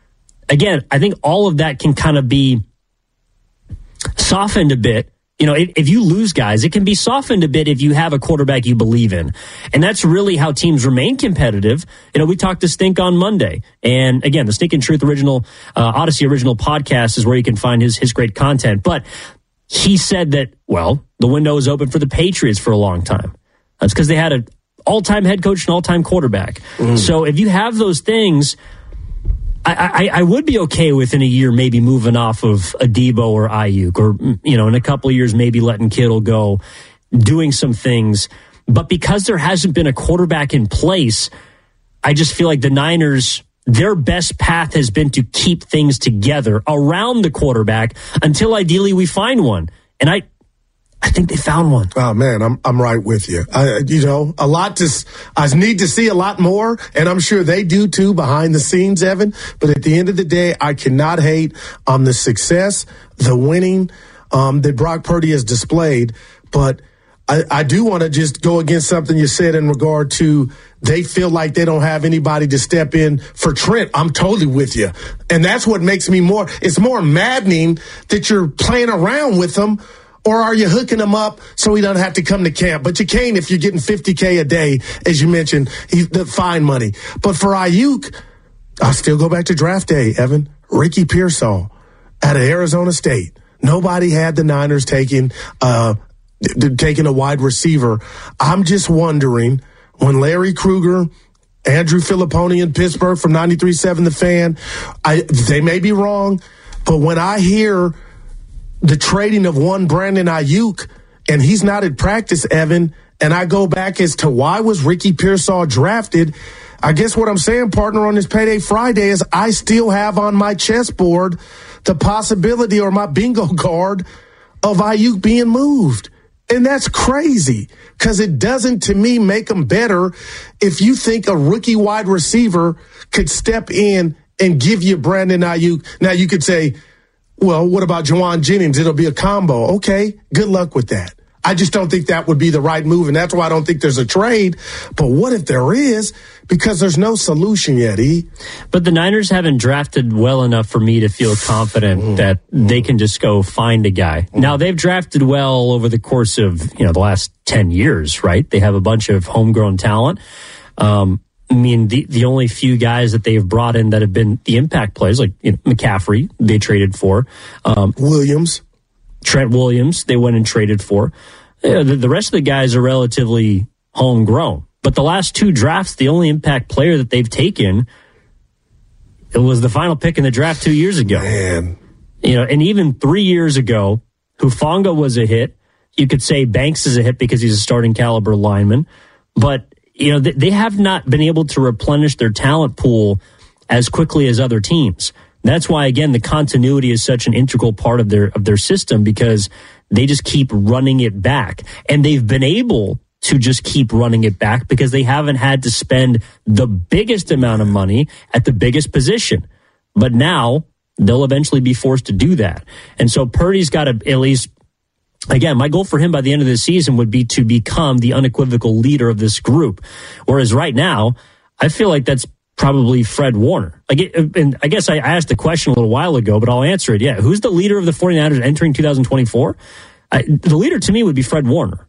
Again, I think all of that can kind of be softened a bit. You know, if, if you lose guys, it can be softened a bit if you have a quarterback you believe in. And that's really how teams remain competitive. You know, we talked to Stink on Monday. And again, the Stink and Truth original, uh, Odyssey original podcast is where you can find his, his great content. But he said that, well, the window is open for the Patriots for a long time. That's because they had an all-time head coach and all-time quarterback. Mm. So if you have those things, I, I, I would be okay with in a year maybe moving off of a Debo or Ayuk, or, you know, in a couple of years maybe letting Kittle go, doing some things. But because there hasn't been a quarterback in place, I just feel like the Niners, their best path has been to keep things together around the quarterback until ideally we find one. And I I think they found one. Oh man, I'm I'm right with you. I, you know, a lot to I need to see a lot more, and I'm sure they do too behind the scenes, Evan. But at the end of the day, I cannot hate on the success, the winning um, that Brock Purdy has displayed. But I, I do want to just go against something you said in regard to they feel like they don't have anybody to step in for Trent. I'm totally with you, and that's what makes me more. It's more maddening that you're playing around with them. Or are you hooking him up so he doesn't have to come to camp? But you can't if you're getting fifty K a day, as you mentioned, he, the fine money. But for Ayuk, I'll still go back to draft day, Evan. Ricky Pearsall out of Arizona State. Nobody had the Niners taking, uh, taking a wide receiver. I'm just wondering, when Larry Krueger, Andrew Filipponi in Pittsburgh from ninety-three point seven The Fan, I, they may be wrong, but when I hear the trading of one Brandon Ayuk, and he's not at practice, Evan, and I go back as to why was Ricky Pearsall drafted, I guess what I'm saying, partner, on this Payday Friday is I still have on my chessboard the possibility or my bingo card of Ayuk being moved. And that's crazy because it doesn't, to me, make them better if you think a rookie wide receiver could step in and give you Brandon Ayuk. Now, you could say, well, what about Juwan Jennings? It'll be a combo. Okay, good luck with that. I just don't think that would be the right move, and that's why I don't think there's a trade. But what if there is? Because there's no solution yet, E. But the Niners haven't drafted well enough for me to feel confident mm. that they can just go find a guy. Mm. Now, they've drafted well over the course of, you know, the last ten years, right? They have a bunch of homegrown talent. Um, I mean, the, the only few guys that they've brought in that have been the impact players, like you know, McCaffrey, they traded for. Um, Williams. Trent Williams, they went and traded for. You know, the, the rest of the guys are relatively homegrown. But the last two drafts, the only impact player that they've taken, it was the final pick in the draft two years ago. Man. You know, and even three years ago, Hufanga was a hit. You could say Banks is a hit because he's a starting caliber lineman. But you know, they have not been able to replenish their talent pool as quickly as other teams. That's why, again, the continuity is such an integral part of their of their system because they just keep running it back. And they've been able to just keep running it back because they haven't had to spend the biggest amount of money at the biggest position. But now they'll eventually be forced to do that. And so Purdy's got to at least... Again, my goal for him by the end of the season would be to become the unequivocal leader of this group. Whereas right now, I feel like that's probably Fred Warner. Like, it, and I guess I asked the question a little while ago, but I'll answer it. Yeah, who's the leader of the 49ers entering two thousand twenty-four? I, the leader to me would be Fred Warner.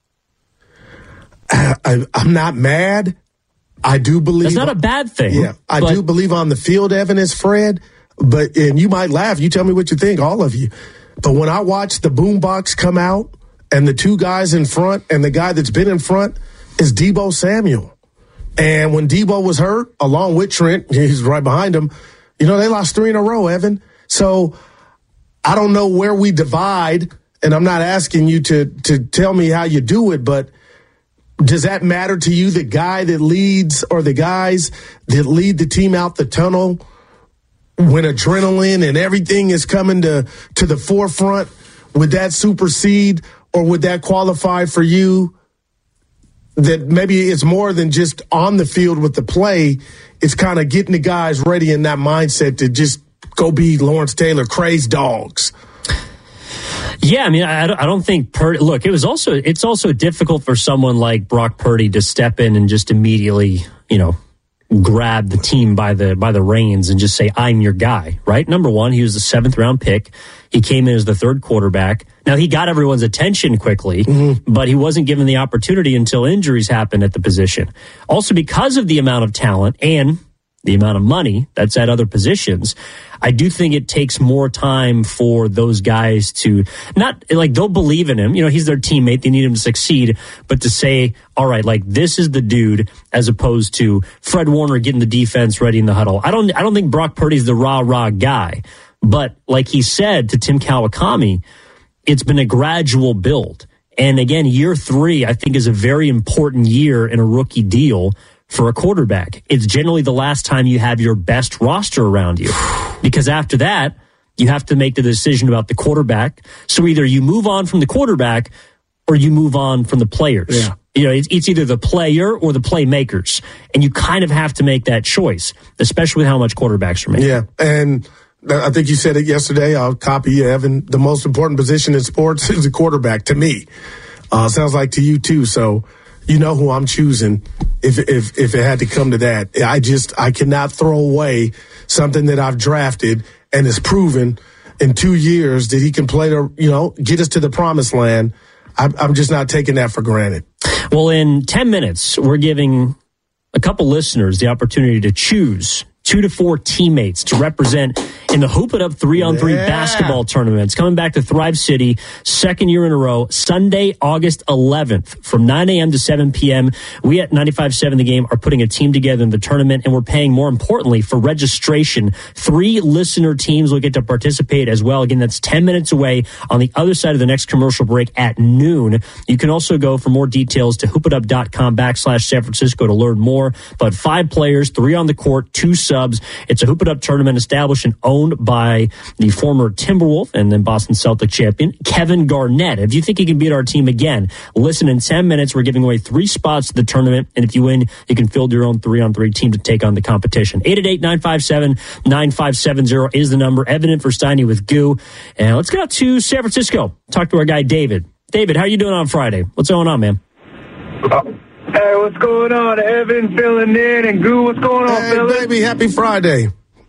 I, I, I'm not mad. I do believe... That's not a bad thing. Yeah, I but, do believe on the field, Evan, is Fred. But, and you might laugh. You tell me what you think, all of you. But when I watch the boombox come out and the two guys in front and the guy that's been in front is Deebo Samuel. And when Deebo was hurt, along with Trent, he's right behind him, you know, they lost three in a row, Evan. So I don't know where we divide, and I'm not asking you to, to tell me how you do it, but does that matter to you, the guy that leads or the guys that lead the team out the tunnel when adrenaline and everything is coming to, to the forefront? Would that supersede or would that qualify for you that maybe it's more than just on the field with the play? It's kind of getting the guys ready in that mindset to just go be Lawrence Taylor, crazed dogs. Yeah, I mean, I, I don't think Purdy. Look, it was also it's also difficult for someone like Brock Purdy to step in and just immediately, you know, grab the team by the by the reins and just say, I'm your guy, right? Number one, he was the seventh round pick. He came in as the third quarterback. Now, he got everyone's attention quickly, mm-hmm. but he wasn't given the opportunity until injuries happened at the position. Also, because of the amount of talent and the amount of money that's at other positions, I do think it takes more time for those guys to not like they'll believe in him. You know, he's their teammate. They need him to succeed. But to say, all right, like this is the dude, as opposed to Fred Warner getting the defense ready in the huddle. I don't, I don't think Brock Purdy's the rah rah guy. But like he said to Tim Kawakami, it's been a gradual build. And again, year three, I think, is a very important year in a rookie deal for a quarterback. It's generally the last time you have your best roster around you. Because after that, you have to make the decision about the quarterback. So either you move on from the quarterback or you move on from the players. Yeah. You know, it's, it's either the player or the playmakers. And you kind of have to make that choice, especially with how much quarterbacks are making. Yeah, and I think you said it yesterday. I'll copy you, Evan. The most important position in sports is the quarterback to me. Uh, sounds like to you too. So you know who I'm choosing if if if it had to come to that. I just I cannot throw away something that I've drafted and is proven in two years that he can play to, you know, get us to the promised land. I'm, I'm just not taking that for granted. Well, in ten minutes, we're giving a couple listeners the opportunity to choose two to four teammates to represent in the Hoop It Up three-on-three Yeah. basketball tournaments. Coming back to Thrive City, second year in a row, Sunday, August eleventh, from nine a.m. to seven p.m. We at ninety-five point seven The Game are putting a team together in the tournament, and we're paying, more importantly, for registration. Three listener teams will get to participate as well. Again, that's ten minutes away on the other side of the next commercial break at noon. You can also go for more details to hoopitup.com backslash San Francisco to learn more. But five players, three on the court, two subs. It's a Hoop It Up tournament established and owned by the former Timberwolf and then Boston Celtic champion, Kevin Garnett. If you think he can beat our team again, listen, in ten minutes, we're giving away three spots to the tournament. And if you win, you can field your own three-on-three team to take on the competition. eight eight eight, nine five seven, nine five seven zero is the number. Evan in for Steiny with Goo. And let's get out to San Francisco. Talk to our guy, David. David, how are you doing on Friday? What's going on, man? Hey, what's going on? Evan filling in, and Goo, what's going on, Hey, fellas? baby, happy Friday.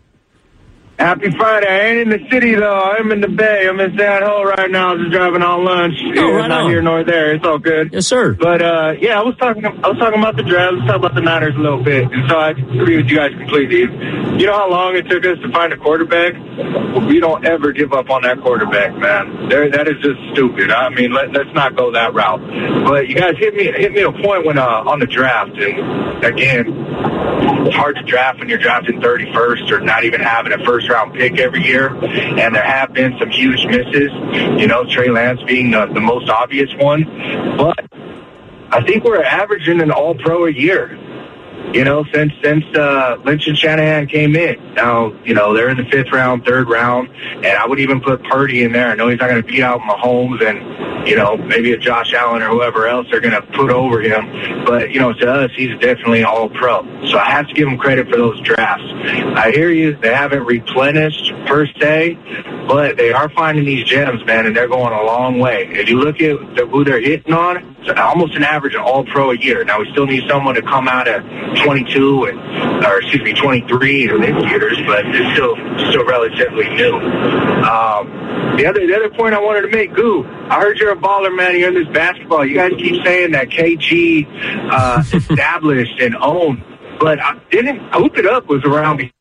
Happy Friday. I ain't in the city, though. I'm in the Bay. I'm in San Jose right now, just driving on lunch. Oh, It's right not on. here nor there. It's all good. Yes, sir. But, uh, yeah, I was talking I was talking about the draft. Let's talk about the Niners a little bit. And so I agree with you guys completely. You know how long it took us to find a quarterback? We don't ever give up on that quarterback, man. There, that is just stupid. I mean, let, let's not go that route. But you guys hit me hit me a point when uh, on the draft. And, again, it's hard to draft when you're drafting thirty-first or not even having a first-round pick every year. And there have been some huge misses, you know, Trey Lance being the, the most obvious one. But I think we're averaging an all-pro a year, you know, since since uh, Lynch and Shanahan came in. Now, you know, they're in the fifth round, third round, and I would even put Purdy in there. I know he's not going to beat out Mahomes and, you know, maybe a Josh Allen or whoever else they're going to put over him. But, you know, to us, he's definitely all-pro. So I have to give him credit for those drafts. I hear you. They haven't replenished per se, but they are finding these gems, man, and they're going a long way. If you look at the, who they're hitting on, it's almost an average of all-pro a year. Now, we still need someone to come out at twenty-two, and, or excuse me, twenty-three in mid years, but it's still still relatively new. Um, the other the other point I wanted to make, Goo, I heard you're a baller, man. You're in this basketball. You guys keep saying that K G uh, established and owned, but I didn't Hoop It Up was around be-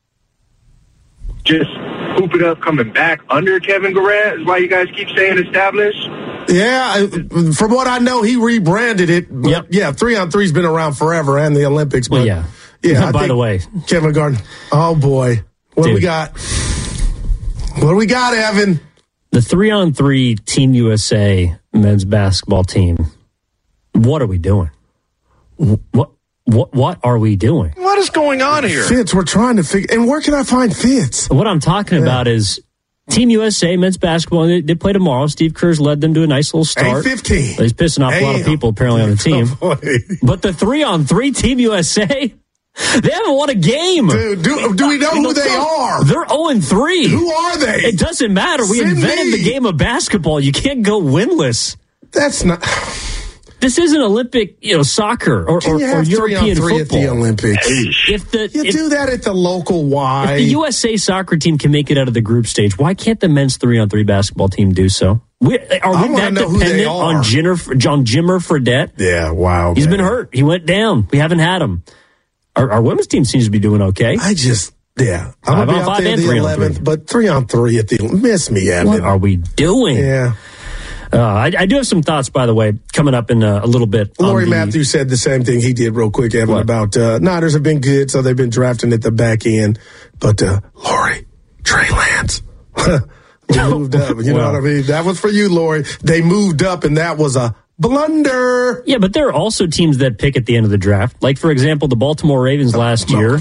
just Hoop It Up coming back under Kevin Garnett is why you guys keep saying established. Yeah, I- from what I know, he rebranded it. But Yep. Yeah, three on three's been around forever and the Olympics. But Well, yeah. yeah. I By think the way, Kevin Garnett. Oh boy, what do we Dude. got? What do we got, Evan? the three-on-three Team U S A men's basketball team, what are we doing? What what what are we doing? What is going on here? Fitz, we're trying to figure. And where can I find Fitz? What I'm talking about is Team U S A men's basketball. They, they play tomorrow. Steve Kerr's led them to a nice little start. eight fifteen. He's pissing off a lot of Damn. people apparently on the team. Oh, boy. But the three-on-three Team U S A, they haven't won a game. Dude, do, do we know who they are? They're oh and three. Who are they? It doesn't matter. We Send invented me. the game of basketball. You can't go winless. That's not. This isn't Olympic, you know, soccer or, Can or, you or have three on European three football. at the Olympics? If the You if, do that at the local Y. if the U S A soccer team can make it out of the group stage, why can't the men's three-on-three basketball team do so? We, are I we wanna that know who they dependent are. on Jimmer, on Jimmer Fredette? Yeah, wow. He's man. been hurt. He went down. We haven't had him. Our, our women's team seems to be doing okay. I just, yeah. I'm Five going to be on out five there and the three on eleventh, three. but three on three at the, miss me, Evan. What are we doing? Yeah. Uh, I, I do have some thoughts, by the way, coming up in a, a little bit. on Lori the- Matthews said the same thing he did real quick, Evan, What? about uh, Niners have been good, so they've been drafting at the back end. But, uh, Lori, Trey Lance, they moved up. You know Well. what I mean? That was for you, Lori. They moved up, and that was a blunder. Yeah, but there are also teams that pick at the end of the draft. Like, for example, the Baltimore Ravens last year. Okay.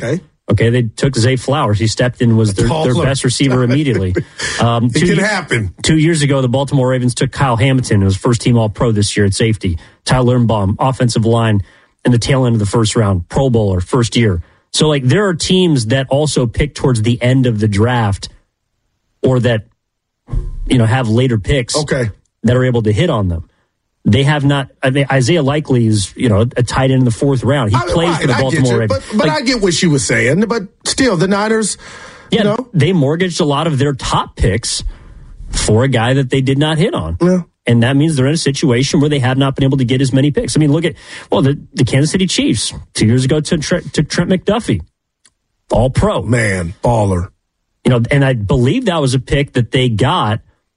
Okay, they took Zay Flowers. He stepped in, was their, their best receiver immediately. Um, it can happen. Two years ago, the Baltimore Ravens took Kyle Hamilton, who was first team All-Pro this year at safety. Tyler Linderbaum, offensive line, in the tail end of the first round, Pro Bowler, first year. So, like, there are teams that also pick towards the end of the draft or that, you know, have later picks okay. that are able to hit on them. They have not. I mean, Isaiah Likely is, you know, a tight end in the fourth round. He I mean, plays right, for the Baltimore Ravens. But, but like, I get what she was saying. But still, the Niners, yeah, you know. They mortgaged a lot of their top picks for a guy that they did not hit on. Yeah. And that means they're in a situation where they have not been able to get as many picks. I mean, look at, well, the, the Kansas City Chiefs two years ago took Trent, took Trent McDuffie. All pro. Man, baller. You know, and I believe that was a pick that they got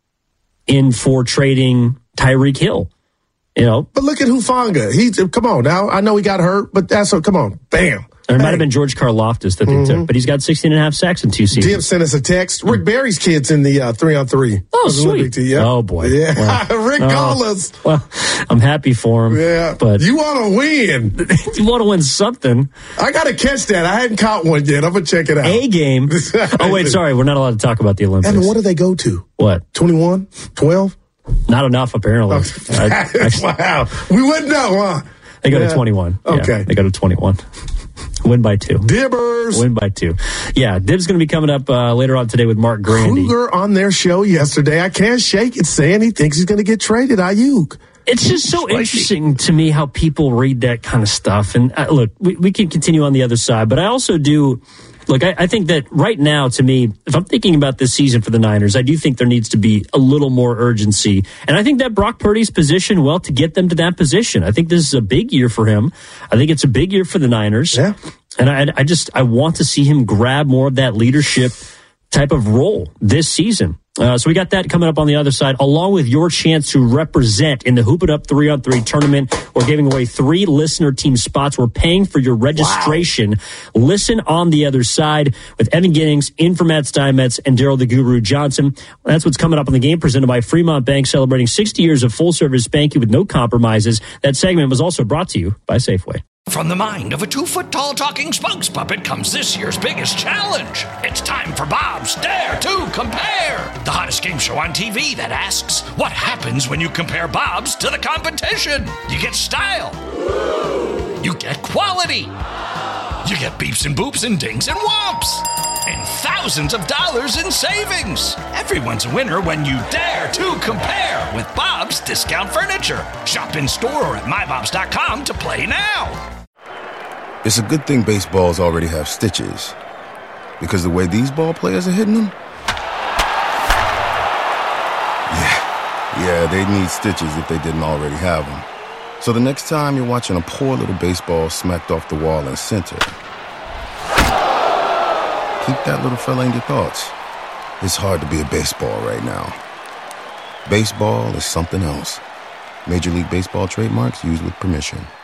in for trading Tyreek Hill. You know, but look at Hufanga. He's come on now. I know he got hurt, but that's a, come on, bam. There might have been George Karlaftis that they mm-hmm. took, but he's got sixteen and a half sacks in two seasons. Dib sent us a text. Rick Barry's kid's in the uh, three on three. Oh, sweet. Yeah. Oh, boy. Yeah. Well, Rick oh, called us. Well, I'm happy for him. Yeah. But you want to win. You want to win something. I got to catch that. I hadn't caught one yet. I'm going to check it out. A game. Oh, wait, sorry. We're not allowed to talk about the Olympics. And what do they go to? What? twenty-one? twelve? Not enough, apparently. I, I, wow. We wouldn't know, huh? They go yeah. to twenty-one. Okay. Yeah, they go to twenty-one. Win by two. Dibbers. Win by two. Yeah, Dib's going to be coming up uh, later on today with Mark Grandy. Kruger on their show yesterday. I can't shake it, saying he thinks he's going to get traded. Ayuk. It's just so interesting to me how people read that kind of stuff. And uh, look, we, we can continue on the other side, but I also do... Look, I, I think that right now, to me, if I'm thinking about this season for the Niners, I do think there needs to be a little more urgency. And I think that Brock Purdy's positioned well to get them to that position. I think this is a big year for him. I think it's a big year for the Niners. Yeah. And I, I just, I want to see him grab more of that leadership type of role this season. Uh, so we got that coming up on the other side, along with your chance to represent in the Hoop It Up three on three tournament. We're giving away three listener team spots. We're paying for your registration. Wow. Listen on the other side with Evan Giddings, in for Matt Steinmetz, and Daryl the Guru Johnson. That's what's coming up on the game, presented by Fremont Bank, celebrating sixty years of full-service banking with no compromises. That segment was also brought to you by Safeway. From the mind of a two-foot-tall talking spokes puppet comes this year's biggest challenge. It's time for Bob's Dare to Compare, the hottest game show on T V that asks, what happens when you compare Bob's to the competition? You get style. You get quality. You get beeps and boops and dings and whomps. And thousands of dollars in savings. Everyone's a winner when you dare to compare with Bob's Discount Furniture. Shop in store or at my bobs dot com to play now. It's a good thing baseballs already have stitches, because the way these ball players are hitting them, yeah, yeah, they need stitches if they didn't already have them. So the next time you're watching a poor little baseball smacked off the wall in center, keep that little fella in your thoughts. It's hard to be a baseball right now. Baseball is something else. Major League Baseball trademarks used with permission.